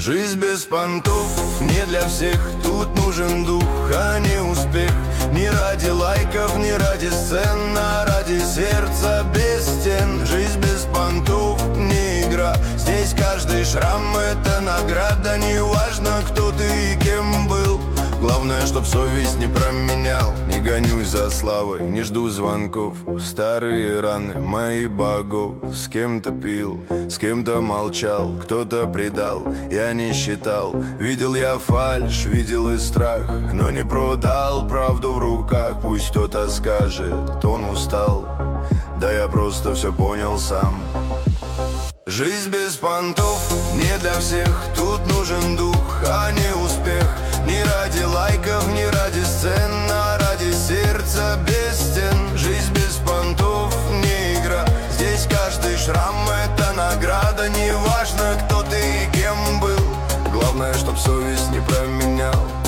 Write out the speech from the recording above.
Жизнь без понтов не для всех. Тут нужен дух, а не успех. Не ради лайков, не ради сцен, а ради сердца без стен. Жизнь без понтов не игра. Здесь каждый шрам — это награда. Не важно, кто ты и кем был. Главное, чтоб совесть не променял. Не гонюсь за славой, не жду звонков. Старые раны моих богов. С кем-то пил, с кем-то молчал, кто-то предал, я не считал. Видел я фальшь, видел и страх, но не продал правду в руках. Пусть кто-то скажет, он устал, да я просто все понял сам. Жизнь без понтов не для всех. Тут нужен дух, а не успех. Не ради лайков, не ради сцен, а ради сердца без стен. Жизнь без понтов не игра. Здесь каждый шрам — это награда. Не важно, кто ты и кем был. Главное, чтоб совесть не променял.